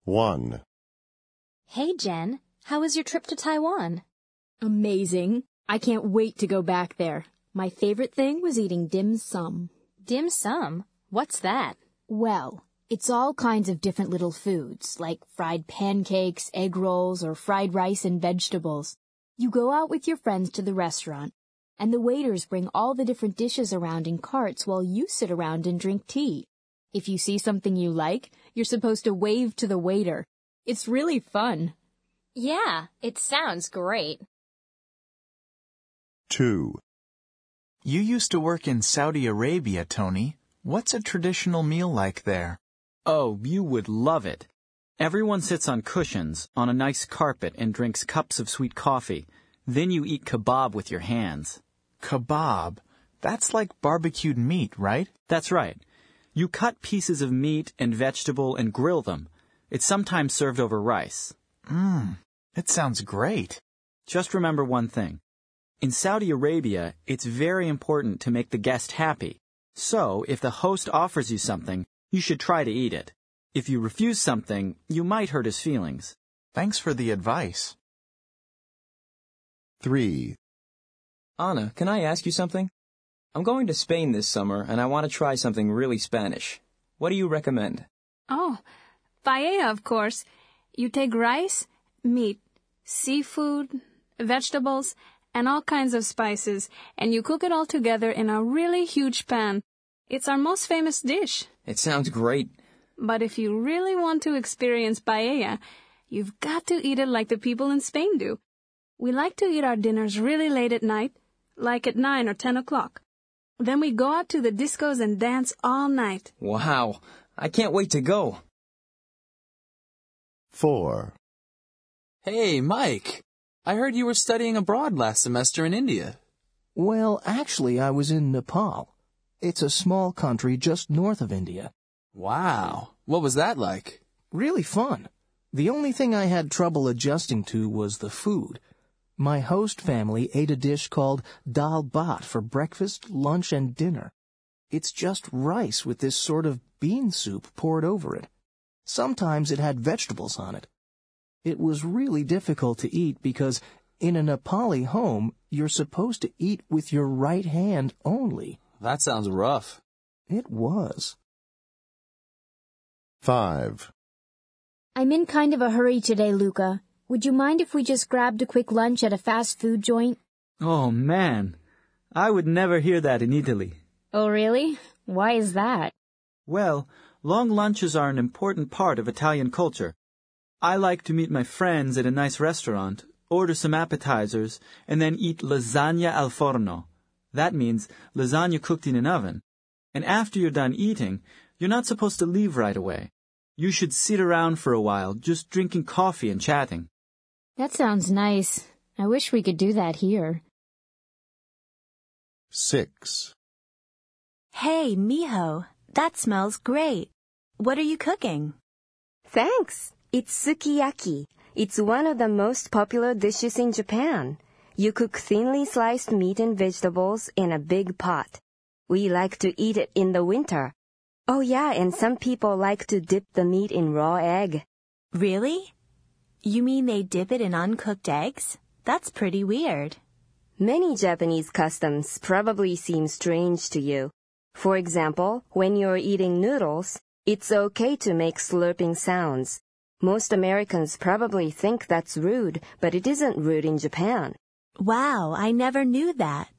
1. Hey, Jen, how was your trip to Taiwan? Amazing. I can't wait to go back there. My favorite thing was eating dim sum. Dim sum? What's that? Well, it's all kinds of different little foods, like fried pancakes, egg rolls, or fried rice and vegetables. You go out with your friends to the restaurant, and the waiters bring all the different dishes around in carts while you sit around and drink tea. If you see something you like, you're supposed to wave to the waiter. It's really fun. Yeah, it sounds great. 2. You used to work in Saudi Arabia, Tony. What's a traditional meal like there? Oh, you would love it. Everyone sits on cushions, on a nice carpet, and drinks cups of sweet coffee. Then you eat kebab with your hands. Kebab? That's like barbecued meat, right? That's right. You cut pieces of meat and vegetable and grill them. It's sometimes served over rice. It sounds great. Just remember one thing. In Saudi Arabia, it's very important to make the guest happy. So, if the host offers you something, you should try to eat it. If you refuse something, you might hurt his feelings. Thanks for the advice. 3. Anna, can I ask you something? I'm going to Spain this summer, and I want to try something really Spanish. What do you recommend? Oh, paella, of course. You take rice, meat, seafood, vegetables, and all kinds of spices, and you cook it all together in a really huge pan. It's our most famous dish. It sounds great. But if you really want to experience paella, you've got to eat it like the people in Spain do. We like to eat our dinners really late at night, like at 9 or 10 o'clock. Then we go out to the discos and dance all night. Wow, I can't wait to go. 4. Hey, Mike. I heard you were studying abroad last semester in India. Well, actually, I was in Nepal. It's a small country just north of India. Wow. What was that like? Really fun. The only thing I had trouble adjusting to was the food. My host family ate a dish called dal bhat for breakfast, lunch, and dinner. It's just rice with this sort of bean soup poured over it. Sometimes it had vegetables on it. It was really difficult to eat because in a Nepali home, you're supposed to eat with your right hand only. That sounds rough. It was. 5. I'm in kind of a hurry today, Luca. Would you mind if we just grabbed a quick lunch at a fast food joint? Oh, man. I would never hear that in Italy. Oh, really? Why is that? Well, long lunches are an important part of Italian culture. I like to meet my friends at a nice restaurant, order some appetizers, and then eat lasagna al forno. That means lasagna cooked in an oven. And after you're done eating, you're not supposed to leave right away. You should sit around for a while, just drinking coffee and chatting. That sounds nice. I wish we could do that here. 6. Hey, Miho, that smells great. What are you cooking? Thanks. It's sukiyaki. It's one of the most popular dishes in Japan. You cook thinly sliced meat and vegetables in a big pot. We like to eat it in the winter. Oh yeah, and some people like to dip the meat in raw egg. Really? You mean they dip it in uncooked eggs? That's pretty weird. Many Japanese customs probably seem strange to you. For example, when you're eating noodles, it's okay to make slurping sounds. Most Americans probably think that's rude, but it isn't rude in Japan. Wow, I never knew that.